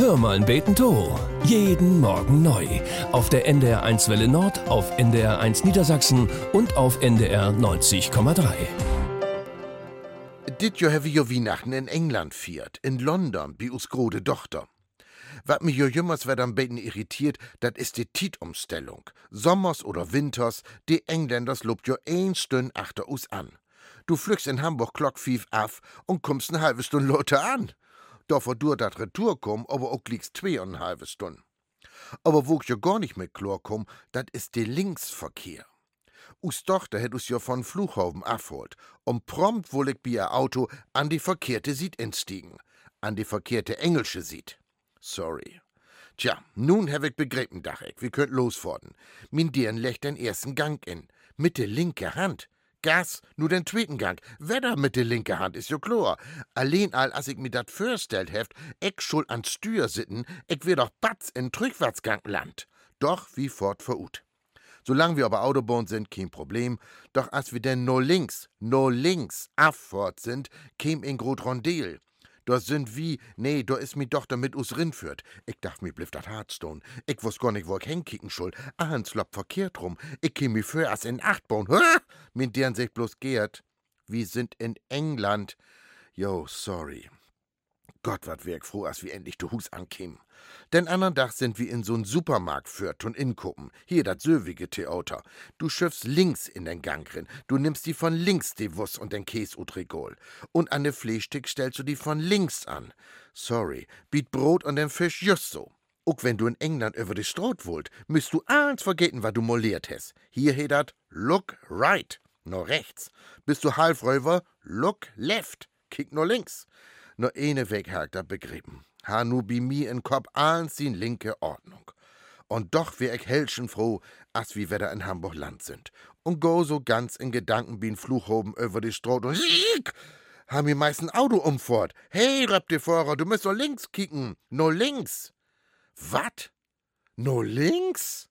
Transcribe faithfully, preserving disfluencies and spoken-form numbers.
Hör mal beten to. Jeden Morgen neu. Auf der N D R eins Welle Nord, auf N D R eins Niedersachsen und auf N D R neunzig Komma drei. Dit Jahr have jo Weihnachten in England viert, in London, bi us grode Tochter. Wat mich jo jümmers werd am beten irritiert, dat is die Titumstellung. Sommers oder Winters, die Engländers lobt jo ein Stünd achter us an. Du flügst in Hamburg Glock fief af und kommst ne halbe Stunde Leute an. Dafür dur dat Retour komm, aber auch liegst zwei und eine halbe Stunde. Aber wo ich ja gar nicht mit klar komm, dat is der Linksverkehr. Us Tochter hätt us ja von Flughafen abholt. Und prompt wohl ich bi ihr Auto an die verkehrte Sied instiegen. An die verkehrte englische Sied. Sorry. Tja, nun hab ich begriffen, dach ich, wir könnt losfordern. Min Dirn legt den ersten Gang in. Mit der linke Hand. Gas, nur den zweiten Gang. Wedder mit der linke Hand, ist jo klar. Allein all, als ich mir dat vorstellt heft, ich schul an Stür sitten, ich wär doch batz in Rückwärtsgang land. Doch wie fort verut. Solange wir aber Autobahn sind, kein Problem. Doch als wir denn no links, no links, affort sind, käm in grot Rondel. Da sind wie, nee, da is mi Tochter mit us rinführt. Ich dacht mi bliff dat Hardstone. Ich wuss gar nicht, wo ich hinkicken schuld. Ahns lopp verkehrt rum. Ich käm mi für as in Achtbauen. Ha! Min deren sich bloß gehrt. Wir sind in England. Jo, sorry. Gott, wat wär ich froh, as wir endlich du Hus ankämen. Den anderen Tag sind wir in so'n Supermarkt führt und inkuppen. Hier, dat söwige Theater. Du schiffst links in den Gang rin. Du nimmst die von links, die Wuss und den Käse und Regol. Und an de Fleischstück stellst du die von links an. Sorry, biet Brot und den Fisch just so. Auch wenn du in England über die Stroot wollt, müsst du eins vergeten, was du moliert hast. Hier he dat, look right, no rechts. Bist du Halfräuber, look left, kick no links. Nur eine Weg hakt dat begriffen. Ha nu bi mi in Kopf eins die linke Ordnung. Und doch wär ich helschenfroh, as wie wir da in Hamburg Land sind. Und go so ganz in Gedanken wie ein Flughoben über die Stroot und hiiik, ha mir meist ein Auto umfort. Hey, Rapp de Fahrer, du musst no links kicken. No links. Wat? No links?